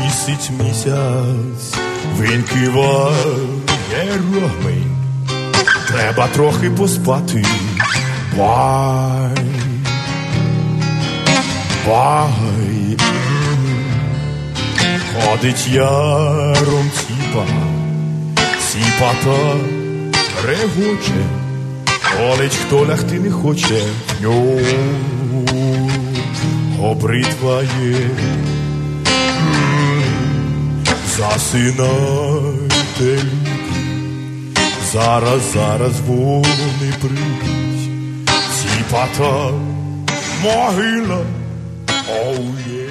Місяць, він киває рогми. Треба трохи поспати. Бай, бай. Ходить яром ціпа-та регоче. Олеч, хто лягти не хоче, в нього обритває. Засинайте, люди, зараз вони прийдуть. Ціпа-та могила, оу є.